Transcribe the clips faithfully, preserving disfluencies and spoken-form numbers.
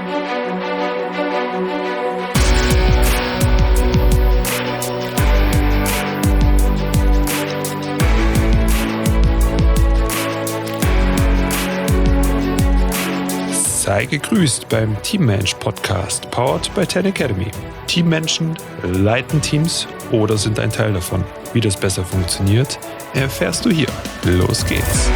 Sei gegrüßt beim Teammensch Podcast, powered by Ten Academy. Teammenschen leiten Teams oder sind ein Teil davon. Wie das besser funktioniert, erfährst du hier. Los geht's!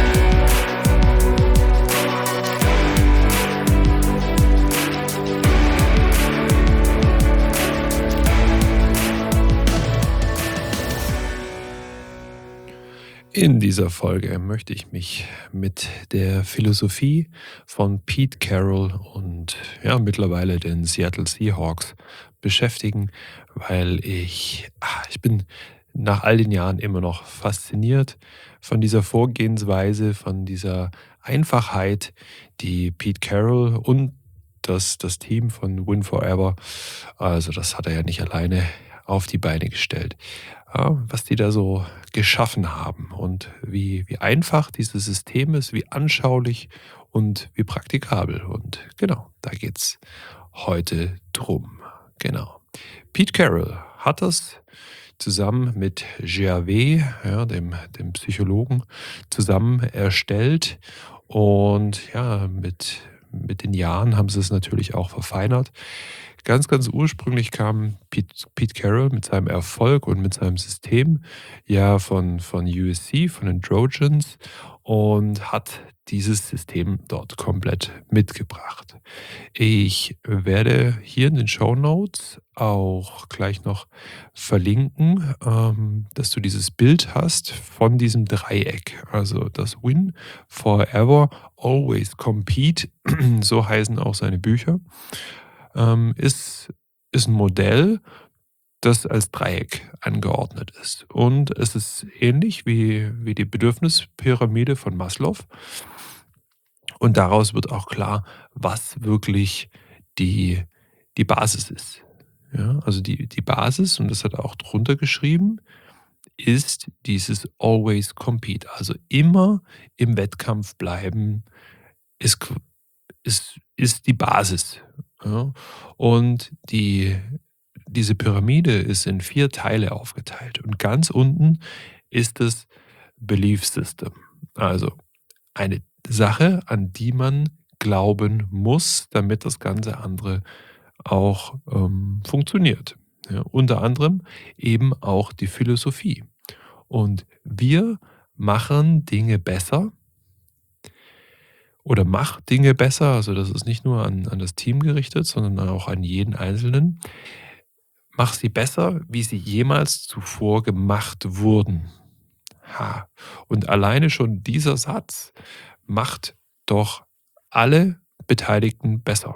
In dieser Folge möchte ich mich mit der Philosophie von Pete Carroll und ja, mittlerweile den Seattle Seahawks beschäftigen, weil ich, ah, ich bin nach all den Jahren immer noch fasziniert von dieser Vorgehensweise, von dieser Einfachheit, die Pete Carroll und das, das Team von Win Forever, also das hat er ja nicht alleine auf die Beine gestellt, ja, was die da so geschaffen haben und wie, wie einfach dieses System ist, wie anschaulich und wie praktikabel. Und genau, da geht's heute drum. Genau. Pete Carroll hat das zusammen mit Gervais, ja, dem, dem Psychologen, zusammen erstellt. Und ja, mit, mit den Jahren haben sie es natürlich auch verfeinert. Ganz, ganz ursprünglich kam Pete, Pete Carroll mit seinem Erfolg und mit seinem System ja von, von U S C, von den Trojans, und hat dieses System dort komplett mitgebracht. Ich werde hier in den Shownotes auch gleich noch verlinken, ähm, dass du dieses Bild hast von diesem Dreieck. Also das Win Forever, Always Compete, so heißen auch seine Bücher. Ähm, ist, ist ein Modell, das als Dreieck angeordnet ist. Und es ist ähnlich wie, wie die Bedürfnispyramide von Maslow. Und daraus wird auch klar, was wirklich die, die Basis ist. Ja, also die, die Basis, und das hat er auch drunter geschrieben, ist dieses Always Compete. Also immer im Wettkampf bleiben, ist, ist, ist die Basis. Ja, und die, diese Pyramide ist in vier Teile aufgeteilt. Und ganz unten ist das Belief System. Also eine Sache, an die man glauben muss, damit das ganze andere auch ähm, funktioniert. Ja, unter anderem eben auch die Philosophie. Und wir machen Dinge besser, oder mach Dinge besser, also das ist nicht nur an, an das Team gerichtet, sondern auch an jeden Einzelnen. Mach sie besser, wie sie jemals zuvor gemacht wurden. Ha. Und alleine schon dieser Satz macht doch alle Beteiligten besser.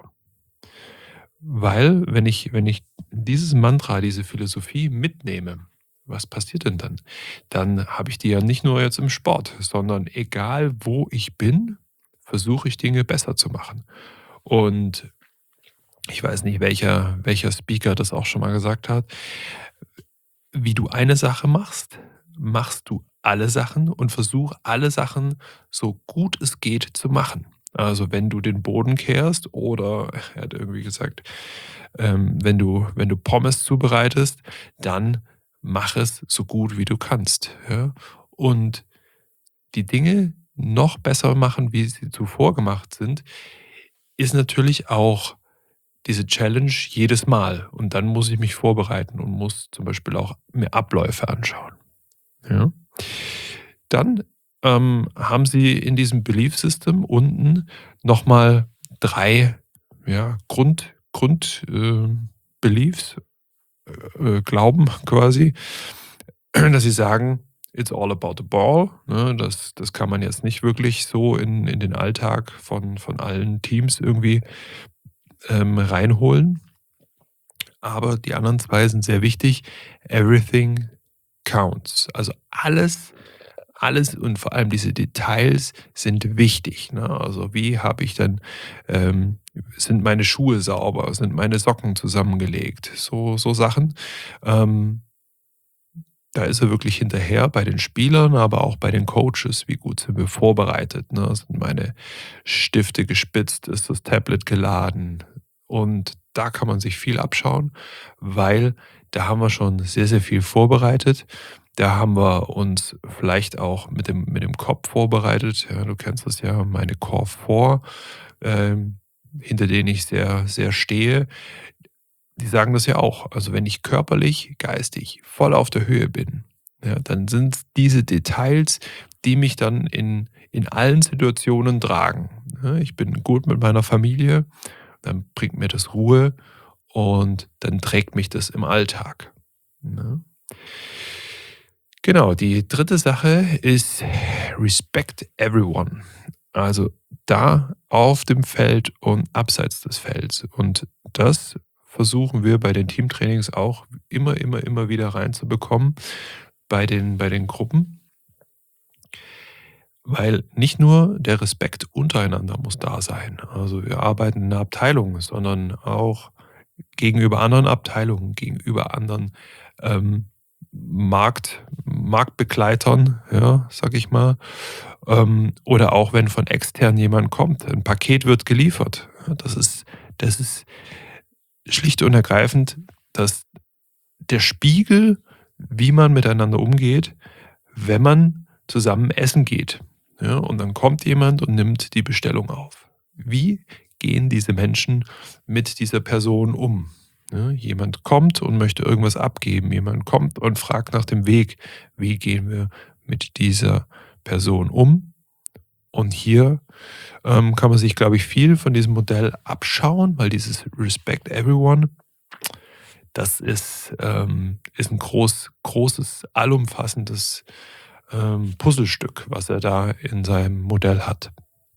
Weil, wenn ich, wenn ich dieses Mantra, diese Philosophie mitnehme, was passiert denn dann? Dann habe ich die ja nicht nur jetzt im Sport, sondern egal wo ich bin, versuche ich Dinge besser zu machen. Und ich weiß nicht, welcher, welcher Speaker das auch schon mal gesagt hat. Wie du eine Sache machst, machst du alle Sachen und versuch alle Sachen so gut es geht zu machen. Also wenn du den Boden kehrst oder, er hat irgendwie gesagt, ähm, wenn du, wenn du Pommes zubereitest, dann mach es so gut wie du kannst. Ja? Und die Dinge noch besser machen, wie sie zuvor gemacht sind, ist natürlich auch diese Challenge jedes Mal. Und dann muss ich mich vorbereiten und muss zum Beispiel auch mir Abläufe anschauen. Ja. Dann ähm, haben sie in diesem Belief System unten nochmal drei ja, Grund, Grund äh, Beliefs, äh, Glauben quasi, dass sie sagen, it's all about the ball. Ne, das, das kann man jetzt nicht wirklich so in, in den Alltag von, von allen Teams irgendwie ähm, reinholen. Aber die anderen zwei sind sehr wichtig. Everything counts. Also alles, alles und vor allem diese Details sind wichtig. Ne? Also wie habe ich dann, ähm, sind meine Schuhe sauber, sind meine Socken zusammengelegt, so, so Sachen. Ähm, Da ist er wirklich hinterher bei den Spielern, aber auch bei den Coaches. Wie gut sind wir vorbereitet? Ne? Sind meine Stifte gespitzt? Ist das Tablet geladen? Und da kann man sich viel abschauen, weil da haben wir schon sehr, sehr viel vorbereitet. Da haben wir uns vielleicht auch mit dem mit dem Kopf vorbereitet. Ja, du kennst das ja, meine Core vier, ähm, hinter denen ich sehr, sehr stehe. Die sagen das ja auch. Also, wenn ich körperlich, geistig voll auf der Höhe bin, ja, dann sind's diese Details, die mich dann in in allen Situationen tragen, ne? Ich bin gut mit meiner Familie, dann bringt mir das Ruhe und dann trägt mich das im Alltag, ne? Genau, die dritte Sache ist Respect everyone. Also, da auf dem Feld und abseits des Felds. Und das versuchen wir bei den Teamtrainings auch immer, immer, immer wieder reinzubekommen bei den bei den Gruppen. Weil nicht nur der Respekt untereinander muss da sein. Also, wir arbeiten in 'ner Abteilung, sondern auch gegenüber anderen Abteilungen, gegenüber anderen, ähm, Markt Marktbegleitern, ja, sage ich mal. Ähm, oder auch wenn von extern jemand kommt, 'n Paket wird geliefert. Ja, das ist das ist schlicht und ergreifend das der Spiegel, wie man miteinander umgeht, wenn man zusammen essen geht, ja? Und dann kommt jemand und nimmt die Bestellung auf. Wie gehen diese Menschen mit dieser Person um, ne? Jemand kommt und möchte irgendwas abgeben. Jemand kommt und fragt nach dem Weg. Wie gehen wir mit dieser Person um? Und hier, ähm, kann man sich, glaube ich, viel von diesem Modell abschauen, weil dieses Respect everyone, das ist, ähm ist 'n groß großes, allumfassendes, ähm, Puzzlestück, was er da in seinem Modell hat.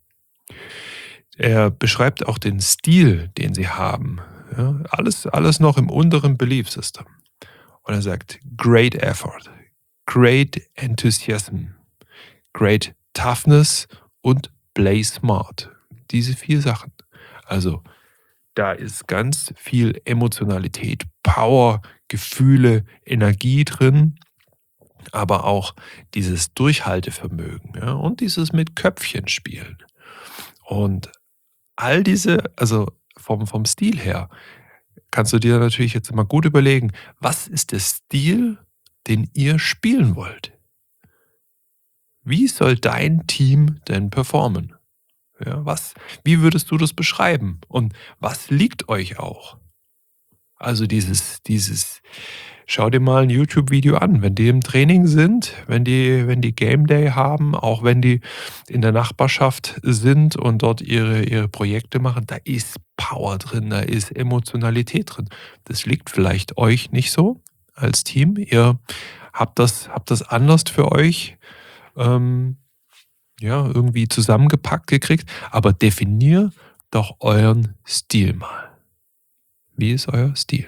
Er beschreibt auch den Stil, den sie haben, ja? Alles alles noch im unteren Belief System. Und er sagt: „Great effort, great enthusiasm, great toughness und play smart.“ Diese vier Sachen. Also, da ist ganz viel Emotionalität, Power, Gefühle, Energie drin, aber auch dieses Durchhaltevermögen, ja, und dieses mit Köpfchen spielen. Und all diese also, vom vom Stil her kannst du dir natürlich jetzt mal gut überlegen: Was ist der Stil, den ihr spielen wollt? Wie soll dein Team denn performen? Ja, was wie würdest du das beschreiben? Und was liegt euch auch? Also, dieses dieses schau dir mal 'n YouTube-Video an, wenn die im Training sind, wenn die wenn die Game Day haben, auch wenn die in der Nachbarschaft sind und dort ihre ihre Projekte machen, da ist Power drin, da ist Emotionalität drin. Das liegt vielleicht euch nicht so als Team. Ihr habt das habt das anders für euch, ähm, ja, irgendwie zusammengepackt gekriegt, aber definier doch euren Stil mal. Wie ist euer Stil?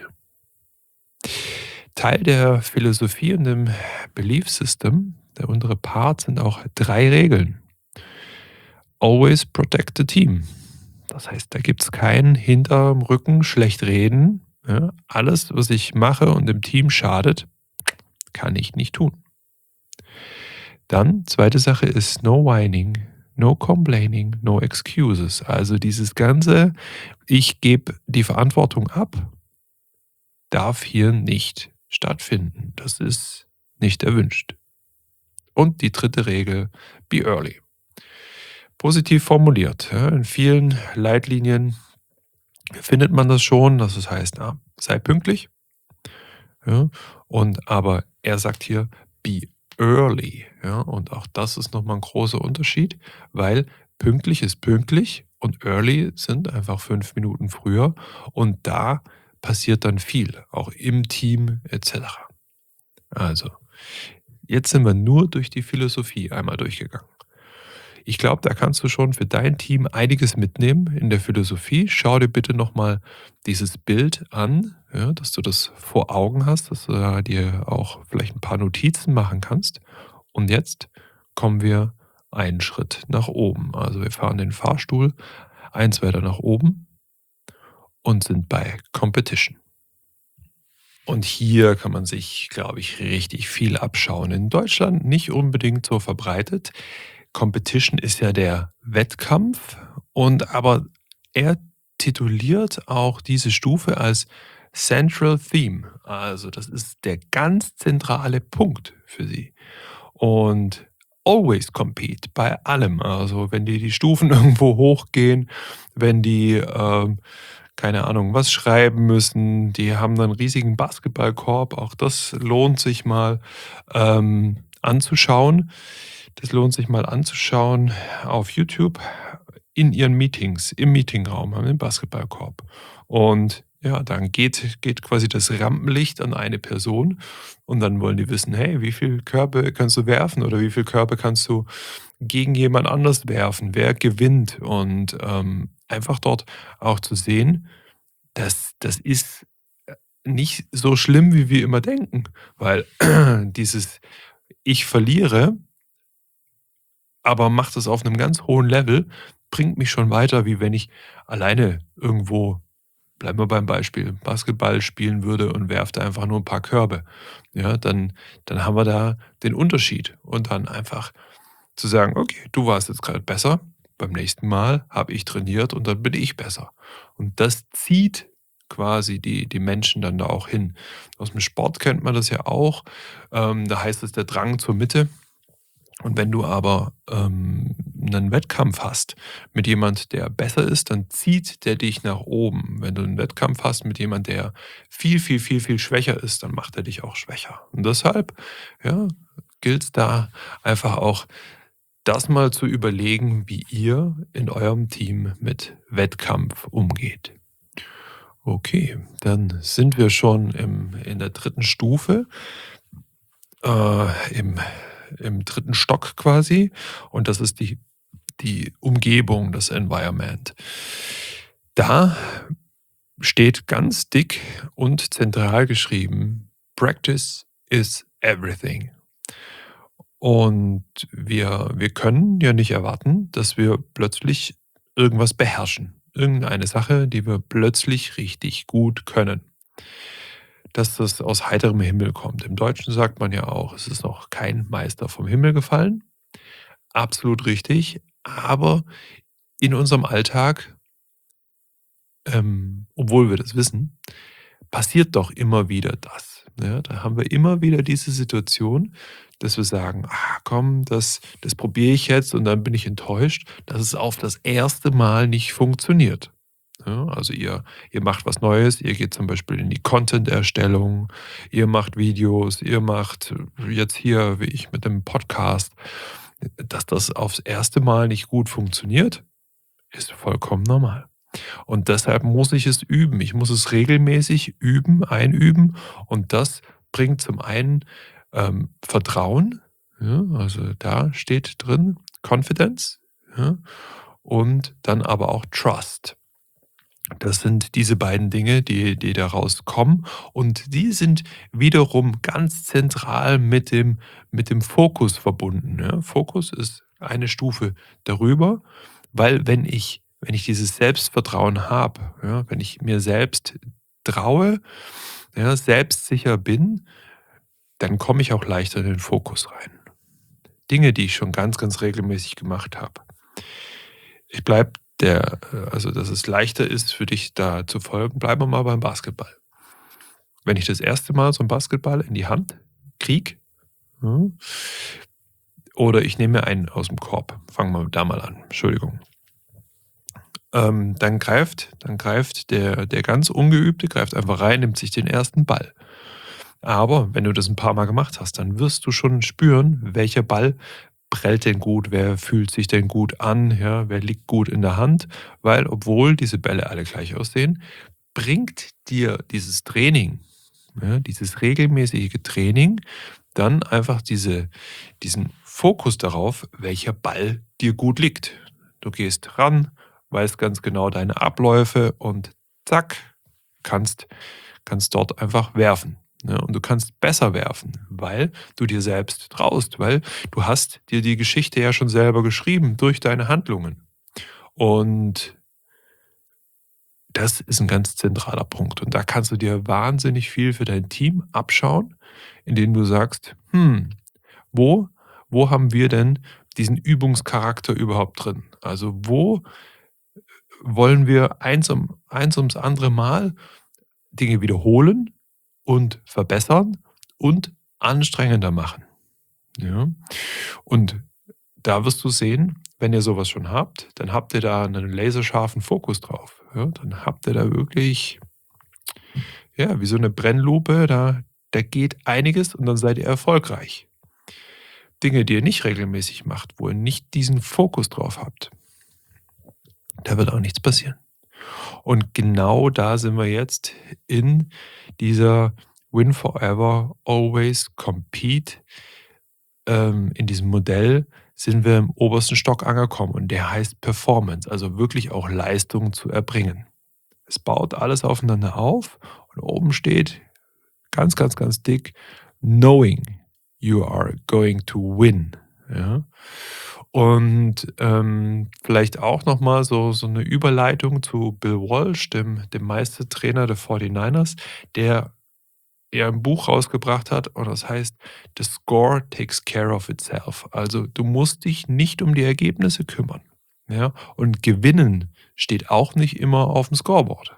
Teil der Philosophie und dem Belief System, der untere Part, sind auch drei Regeln. Always protect the team. Das heißt, da gibt's kein hinterm Rücken schlecht reden, ja? Alles, was ich mache und dem Team schadet, kann ich nicht tun. Dann, zweite Sache ist no whining, no complaining, no excuses. Also, dieses ganze: „Ich gebe die Verantwortung ab“, darf hier nicht stattfinden. Das ist nicht erwünscht. Und die dritte Regel: Be early. Positiv formuliert, ja, in vielen Leitlinien findet man das schon, dass es heißt, ja: „Sei pünktlich“, ja? Und aber er sagt hier: „Be early“, ja? Und auch das ist noch mal 'n großer Unterschied, weil pünktlich ist pünktlich und early sind einfach fünf Minuten früher und da passiert dann viel, auch im Team et cetera. Also, jetzt sind wir nur durch die Philosophie einmal durchgegangen. Ich glaube, da kannst du schon für dein Team einiges mitnehmen in der Philosophie. Schau dir bitte noch mal dieses Bild an, ja, dass du das vor Augen hast, dass du da dir auch vielleicht 'n paar Notizen machen kannst. Und jetzt kommen wir einen Schritt nach oben. Also, wir fahren den Fahrstuhl eins weiter nach oben und sind bei Competition. Und hier kann man sich, glaube ich, richtig viel abschauen. In Deutschland nicht unbedingt so verbreitet. Competition ist ja der Wettkampf und aber er tituliert auch diese Stufe als Central Theme. Also das ist der ganz zentrale Punkt für sie. Und always compete bei allem. Also wenn die die Stufen irgendwo hochgehen, wenn die, ähm, keine Ahnung, was schreiben müssen, die haben dann 'n riesigen Basketballkorb. Auch das lohnt sich mal, ähm, anzuschauen. Das lohnt sich mal anzuschauen auf YouTube in ihren Meetings, im Meetingraum haben sie 'n Basketballkorb. Und ja, dann geht geht quasi das Rampenlicht an eine Person und dann wollen die wissen: „Hey, wie viel Körbe kannst du werfen oder wie viel Körbe kannst du gegen jemand anders werfen? Wer gewinnt?“ Und, ähm, einfach dort auch zu sehen, das das ist, äh, nicht so schlimm, wie wir immer denken, weil dieses „Ich verliere“ aber mache das auf 'nem ganz hohen Level, bringt mich schon weiter, wie wenn ich alleine irgendwo bleiben wir beim Beispiel, Basketball spielen würde und werfe da einfach nur 'n paar Körbe. Ja, dann dann haben wir da den Unterschied. Und dann einfach zu sagen: „Okay, du warst jetzt grad besser. Beim nächsten Mal habe ich trainiert und dann bin ich besser.“ Und das zieht quasi die die Menschen dann da auch hin. Aus'm Sport kennt man das ja auch. Ähm, da heißt es der Drang zur Mitte. Und wenn du aber, ähm, 'nen Wettkampf hast mit jemand, der besser ist, dann zieht der dich nach oben. Wenn du 'n Wettkampf hast mit jemand, der viel, viel, viel, viel schwächer ist, dann macht er dich auch schwächer. Und deshalb, ja, gilt's da einfach auch, das mal zu überlegen, wie ihr in eurem Team mit Wettkampf umgeht. Okay, dann sind wir schon im in der dritten Stufe, äh, im im dritten Stock quasi und das ist die die Umgebung, das Environment. Da steht ganz dick und zentral geschrieben: „Practice is everything.“ Und wir wir können ja nicht erwarten, dass wir plötzlich irgendwas beherrschen. Irgendeine Sache, die wir plötzlich richtig gut können. Dass das aus heiterem Himmel kommt. Im Deutschen sagt man ja auch: „Es ist noch kein Meister vom Himmel gefallen.“ Absolut richtig, aber in unserem Alltag ähm, obwohl wir das wissen, passiert doch immer wieder das, ne? Da haben wir immer wieder diese Situation, dass wir sagen: „Ah, komm, das das probiere ich jetzt und dann bin ich enttäuscht, dass es auf das erste Mal nicht funktioniert.“ Ja, also ihr ihr macht was Neues, ihr geht zum Beispiel in die Content-Erstellung, ihr macht Videos, ihr macht jetzt hier wie ich mit dem Podcast. Dass das aufs erste Mal nicht gut funktioniert, ist vollkommen normal. Und deshalb muss ich es üben. Ich muss es regelmäßig üben, einüben und das bringt zum einen, ähm, Vertrauen, ja, also da steht drin Confidence, ja, und dann aber auch Trust. Das sind diese beiden Dinge, die die daraus kommen und die sind wiederum ganz zentral mit dem mit dem Fokus verbunden, ja? Fokus ist eine Stufe darüber, weil wenn ich wenn ich dieses Selbstvertrauen habe, ja, wenn ich mir selbst traue, ja, selbstsicher bin, dann komme ich auch leichter in den Fokus rein. Dinge, die ich schon ganz, ganz regelmäßig gemacht habe. Ich bleibe der äh, also dass es leichter ist für dich, da zu folgen. Bleiben wir mal beim Basketball. Wenn ich das erste Mal so 'n Basketball in die Hand kriege, ne oder ich nehme mir einen aus'm Korb. Fangen wir da mal an, Entschuldigung. Ähm, dann greift dann greift der der ganz Ungeübte greift einfach rein, nimmt sich den ersten Ball. Aber wenn du das 'n paarmal gemacht hast, dann wirst du schon spüren, welcher Ball prellt denn gut, wer fühlt sich denn gut an, ja, wer liegt gut in der Hand, weil obwohl diese Bälle alle gleich aussehen, bringt dir dieses Training, ja, dieses regelmäßige Training dann einfach diese diesen Fokus darauf, welcher Ball dir gut liegt. Du gehst ran, weißt ganz genau deine Abläufe und zack, kannst kannst dort einfach werfen, ne? Und du kannst besser werfen, weil du dir selbst traust, weil du hast dir die Geschichte ja schon selber geschrieben durch deine Handlungen. Und das ist 'n ganz zentraler Punkt. Und da kannst du dir wahnsinnig viel für dein Team abschauen, indem du sagst: „Hm, wo wo haben wir denn diesen Übungscharakter überhaupt drin?“ Also wo wollen wir eins um eins ums andere Mal Dinge wiederholen und verbessern und anstrengender machen, ja? Und da wirst du sehen, wenn ihr sowas schon habt, dann habt ihr da einen laserscharfen Fokus drauf, ja? Dann habt ihr da wirklich ja, wie so eine Brennlupe, da da geht einiges und dann seid ihr erfolgreich. Dinge, die ihr nicht regelmäßig macht, wo ihr nicht diesen Fokus drauf habt, da wird auch nichts passieren. Und genau da sind wir jetzt in dieser Win Forever, Always Compete. Ähm, in diesem Modell sind wir im obersten Stock angekommen und der heißt Performance, also wirklich auch Leistung zu erbringen. Es baut alles aufeinander auf und oben steht ganz, ganz, ganz dick: Knowing you are going to win. Ja? Und ähm, vielleicht auch nochmal so, so eine Überleitung zu Bill Walsh, dem, dem Meistertrainer der forty-niners, der ja ein Buch rausgebracht hat und das heißt The Score Takes Care of Itself. Also du musst dich nicht um die Ergebnisse kümmern. Ja? Und gewinnen steht auch nicht immer auf dem Scoreboard.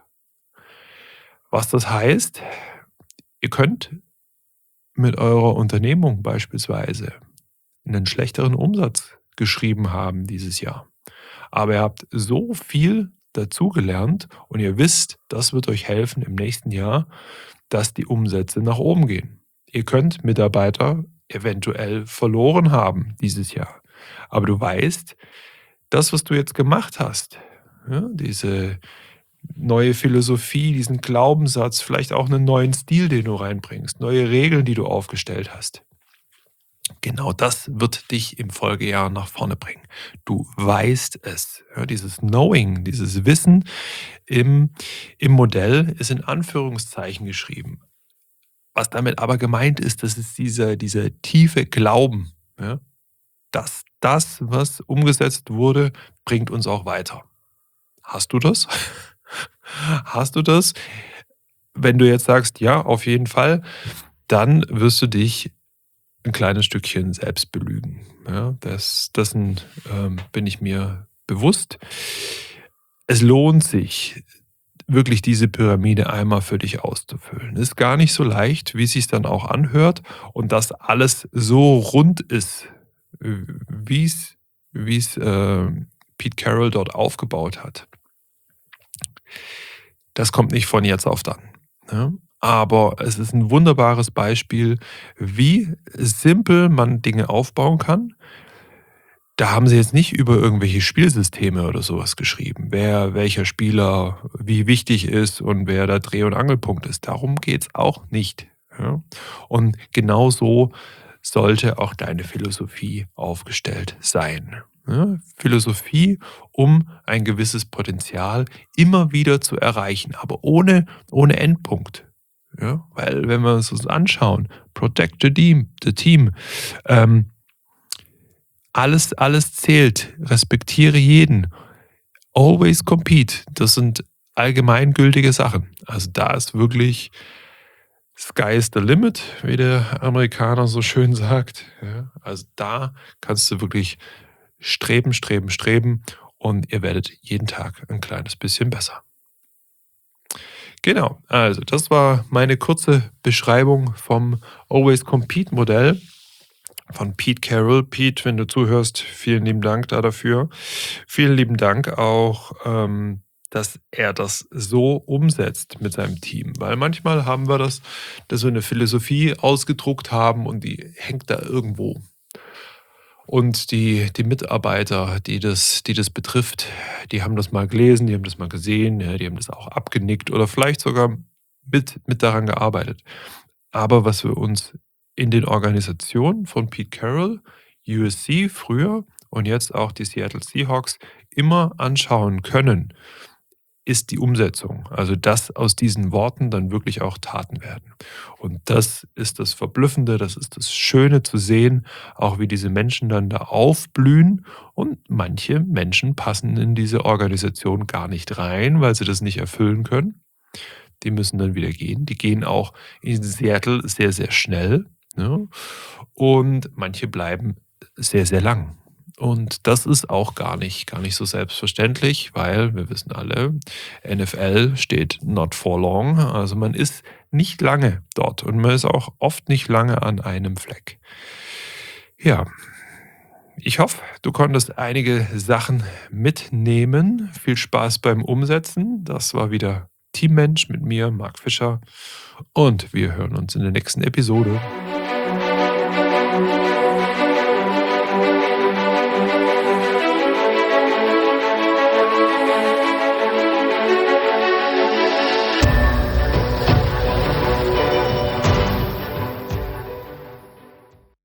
Was das heißt, ihr könnt mit eurer Unternehmung beispielsweise einen schlechteren Umsatz geschrieben haben dieses Jahr. Aber ihr habt so viel dazugelernt und ihr wisst, das wird euch helfen im nächsten Jahr, dass die Umsätze nach oben gehen. Ihr könnt Mitarbeiter eventuell verloren haben dieses Jahr. Aber du weißt, das, was du jetzt gemacht hast, ja, diese neue Philosophie, diesen Glaubenssatz, vielleicht auch einen neuen Stil, den du reinbringst, neue Regeln, die du aufgestellt hast. Genau das wird dich im Folgejahr nach vorne bringen. Du weißt es. Ja, dieses Knowing, dieses Wissen im, im Modell ist in Anführungszeichen geschrieben. Was damit aber gemeint ist, das ist dieser, dieser tiefe Glauben, ja, dass das, was umgesetzt wurde, bringt uns auch weiter. Hast du das? Hast du das? Wenn du jetzt sagst, ja, auf jeden Fall, dann wirst du dich ein kleines Stückchen selbst belügen. Ja, das, dessen ähm, bin ich mir bewusst. Es lohnt sich, wirklich diese Pyramide einmal für dich auszufüllen. Ist gar nicht so leicht, wie es sich dann auch anhört und dass alles so rund ist, wie es wie es äh, Pete Carroll dort aufgebaut hat. Das kommt nicht von jetzt auf dann. Ja? Aber es ist ein wunderbares Beispiel, wie simpel man Dinge aufbauen kann. Da haben sie jetzt nicht über irgendwelche Spielsysteme oder sowas geschrieben, wer welcher Spieler wie wichtig ist und wer der Dreh- und Angelpunkt ist. Darum geht es auch nicht. Ja? Und genau so sollte auch deine Philosophie aufgestellt sein. Ja? Philosophie, um ein gewisses Potenzial immer wieder zu erreichen, aber ohne, ohne Endpunkt. Ja? Weil wenn wir uns das anschauen, protect the team, the team ähm, alles, alles zählt, respektiere jeden, always compete, das sind allgemeingültige Sachen. Also da ist wirklich Sky is the limit, wie der Amerikaner so schön sagt. Ja, also da kannst du wirklich streben, streben, streben und ihr werdet jeden Tag ein kleines bisschen besser. Genau, also das war meine kurze Beschreibung vom Always Compete Modell von Pete Carroll. Pete, wenn du zuhörst, vielen lieben Dank da dafür. Vielen lieben Dank auch, ähm, dass er das so umsetzt mit seinem Team. Weil manchmal haben wir das, dass wir eine Philosophie ausgedruckt haben und die hängt da irgendwo. Und die, die Mitarbeiter, die das, die das betrifft, die haben das mal gelesen, die haben das mal gesehen, ja, die haben das auch abgenickt oder vielleicht sogar mit, mit daran gearbeitet. Aber was wir uns in den Organisationen von Pete Carroll, U S C früher und jetzt auch die Seattle Seahawks immer anschauen können, ist die Umsetzung. Also dass aus diesen Worten dann wirklich auch Taten werden. Und das ist das Verblüffende, das ist das Schöne zu sehen, auch wie diese Menschen dann da aufblühen. Und manche Menschen passen in diese Organisation gar nicht rein, weil sie das nicht erfüllen können. Die müssen dann wieder gehen. Die gehen auch in Seattle sehr, sehr schnell. Ne? Und manche bleiben sehr, sehr lang. Und das ist auch gar nicht gar nicht so selbstverständlich, weil wir wissen alle, N F L steht not for long. Also, man ist nicht lange dort und man ist auch oft nicht lange an einem Fleck. Ja, ich hoffe, du konntest einige Sachen mitnehmen. Viel Spaß beim Umsetzen. Das war wieder Teammensch mit mir, Marc Fischer, und wir hören uns in der nächsten Episode.